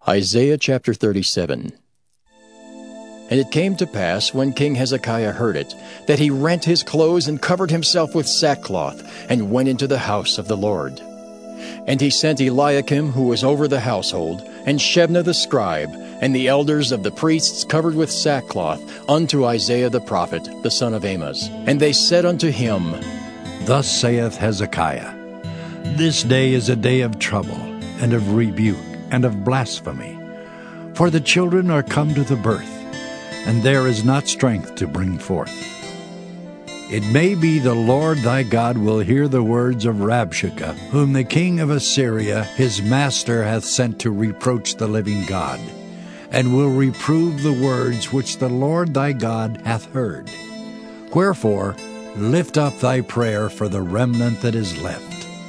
Isaiah chapter 37. And it came to pass, when King Hezekiah heard it, that he rent his clothes and covered himself with sackcloth, and went into the house of the Lord. And he sent Eliakim, who was over the household, and Shebna the scribe, and the elders of the priests covered with sackcloth, unto Isaiah the prophet, the son of Amoz. And they said unto him, Thus saith Hezekiah, This day is a day of trouble, and of rebuke, and of blasphemy. For the children are come to the birth, and there is not strength to bring forth. It may be the Lord thy God will hear the words of Rabshakeh, whom the king of Assyria his master hath sent to reproach the living God, and will reprove the words which the Lord thy God hath heard. Wherefore lift up thy prayer for the remnant that is left.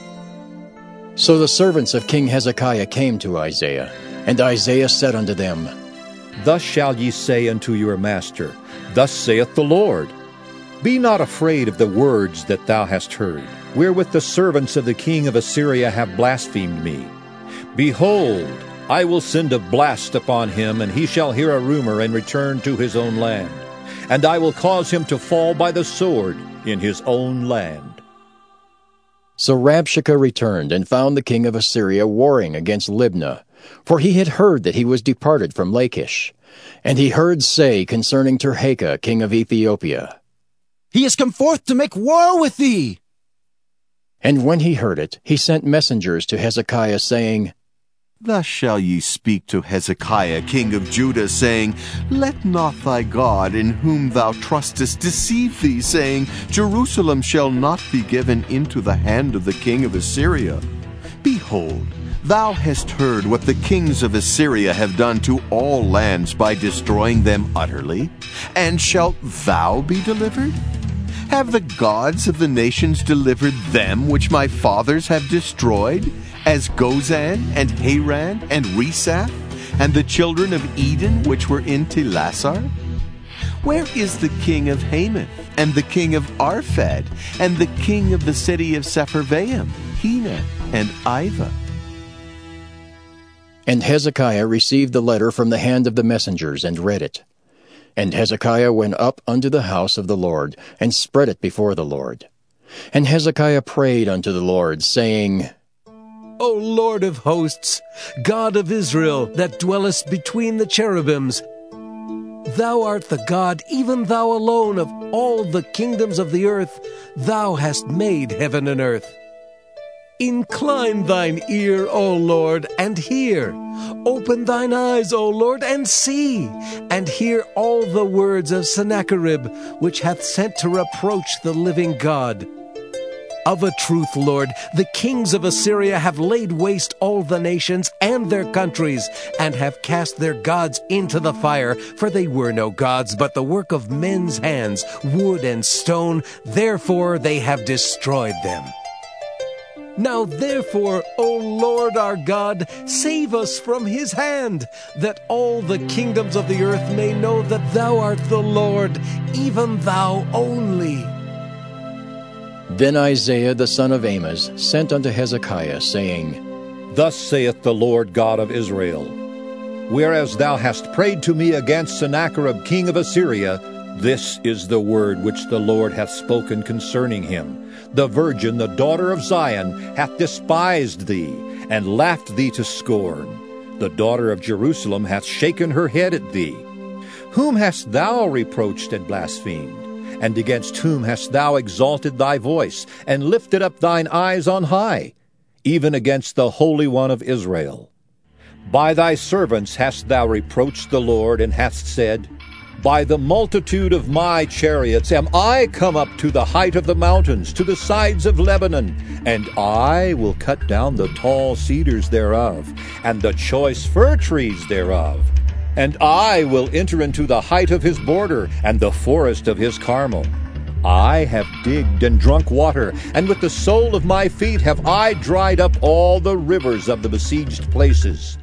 So the servants of King Hezekiah came to Isaiah, and Isaiah said unto them, Thus shall ye say unto your master, Thus saith the Lord, Be not afraid of the words that thou hast heard, wherewith the servants of the king of Assyria have blasphemed me. Behold, I will send a blast upon him, and he shall hear a rumor and return to his own land. And I will cause him to fall by the sword in his own land. So Rabshakeh returned, and found the king of Assyria warring against Libnah, for he had heard that he was departed from Lachish. And he heard say concerning Tirhakah, king of Ethiopia, He is come forth to make war with thee. And when he heard it, he sent messengers to Hezekiah, saying, Thus shall ye speak to Hezekiah king of Judah, saying, Let not thy God, in whom thou trustest, deceive thee, saying, Jerusalem shall not be given into the hand of the king of Assyria. Behold, thou hast heard what the kings of Assyria have done to all lands by destroying them utterly. And shalt thou be delivered? Have the gods of the nations delivered them which my fathers have destroyed, as Gozan, and Haran, and Resaph, and the children of Eden which were in Telassar? Where is the king of Hamath, and the king of Arphad, and the king of the city of Sepharvaim, Hena, and Ivah? And Hezekiah received the letter from the hand of the messengers, and read it. And Hezekiah went up unto the house of the Lord, and spread it before the Lord. And Hezekiah prayed unto the Lord, saying, O Lord of hosts, God of Israel, that dwellest between the cherubims, Thou art the God, even thou alone, of all the kingdoms of the earth. Thou hast made heaven and earth. Incline thine ear, O Lord, and hear. Open thine eyes, O Lord, and see, and hear all the words of Sennacherib, which hath sent to reproach the living God. Of a truth, Lord, the kings of Assyria have laid waste all the nations and their countries, and have cast their gods into the fire, for they were no gods, but the work of men's hands, wood and stone. Therefore they have destroyed them. Now therefore, O Lord our God, save us from his hand, that all the kingdoms of the earth may know that thou art the Lord, even thou only. Then Isaiah the son of Amoz sent unto Hezekiah, saying, Thus saith the Lord God of Israel, Whereas thou hast prayed to me against Sennacherib king of Assyria, this is the word which the Lord hath spoken concerning him. The virgin, the daughter of Zion, hath despised thee, and laughed thee to scorn. The daughter of Jerusalem hath shaken her head at thee. Whom hast thou reproached and blasphemed? And against whom hast thou exalted thy voice, and lifted up thine eyes on high? Even against the Holy One of Israel. By thy servants hast thou reproached the Lord, and hast said, By the multitude of my chariots am I come up to the height of the mountains, to the sides of Lebanon, and I will cut down the tall cedars thereof, and the choice fir trees thereof. And I will enter into the height of his border, and the forest of his Carmel. I have digged and drunk water, and with the sole of my feet have I dried up all the rivers of the besieged places.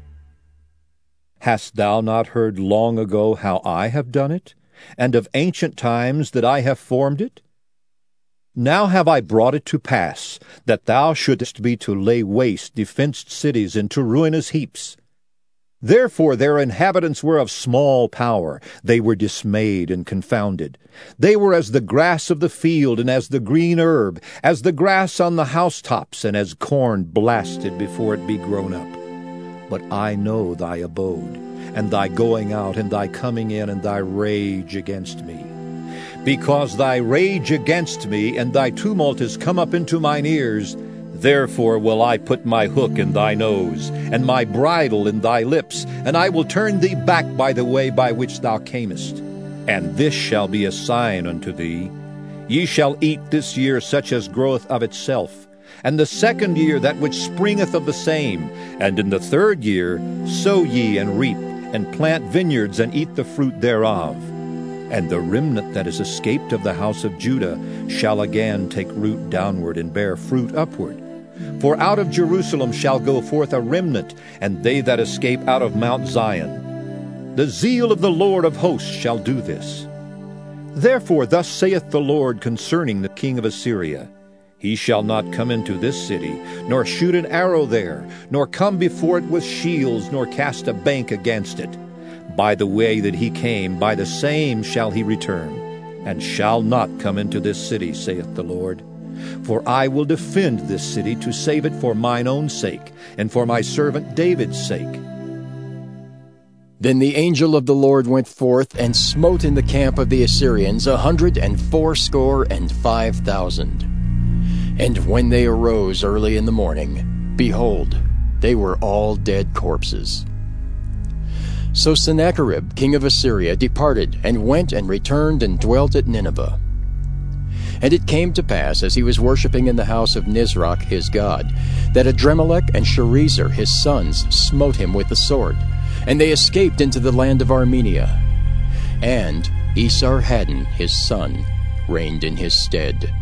Hast thou not heard long ago how I have done it, and of ancient times that I have formed it? Now have I brought it to pass, that thou shouldest be to lay waste defenced cities into ruinous heaps. Therefore their inhabitants were of small power. They were dismayed and confounded. They were as the grass of the field, and as the green herb, as the grass on the housetops, and as corn blasted before it be grown up. But I know thy abode, and thy going out, and thy coming in, and thy rage against me. Because thy rage against me, and thy tumult is come up into mine ears, therefore will I put my hook in thy nose, and my bridle in thy lips, and I will turn thee back by the way by which thou camest. And this shall be a sign unto thee. Ye shall eat this year such as groweth of itself, and the second year that which springeth of the same, and in the third year sow ye and reap, and plant vineyards and eat the fruit thereof. And the remnant that is escaped of the house of Judah shall again take root downward and bear fruit upward. For out of Jerusalem shall go forth a remnant, and they that escape out of Mount Zion. The zeal of the Lord of hosts shall do this. Therefore thus saith the Lord concerning the king of Assyria, He shall not come into this city, nor shoot an arrow there, nor come before it with shields, nor cast a bank against it. By the way that he came, by the same shall he return, and shall not come into this city, saith the Lord. For I will defend this city to save it for mine own sake, and for my servant David's sake. Then the angel of the Lord went forth, and smote in the camp of the Assyrians 185,000. And when they arose early in the morning, behold, they were all dead corpses. So Sennacherib king of Assyria departed, and went and returned and dwelt at Nineveh. And it came to pass, as he was worshipping in the house of Nisroch his god, that Adremelech and Sharezer his sons smote him with the sword, and they escaped into the land of Armenia. And Esarhaddon his son reigned in his stead.